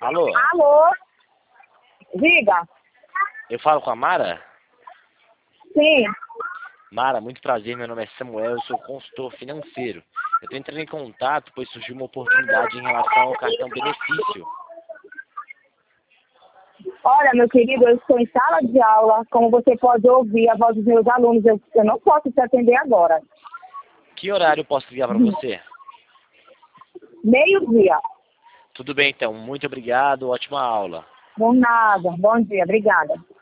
Alô? Alô? Diga. Eu falo com a Mara? Sim. Mara, muito prazer, meu nome é Samuel, eu sou consultor financeiro. Eu estou entrando em contato, pois surgiu uma oportunidade em relação ao cartão benefício. Olha, meu querido, eu estou em sala de aula. Como você pode ouvir a voz dos meus alunos, eu não posso te atender agora. Que horário eu posso ligar para você? Meio-dia. Tudo bem, então. Muito obrigado, ótima aula. Por nada. Bom dia. Obrigada.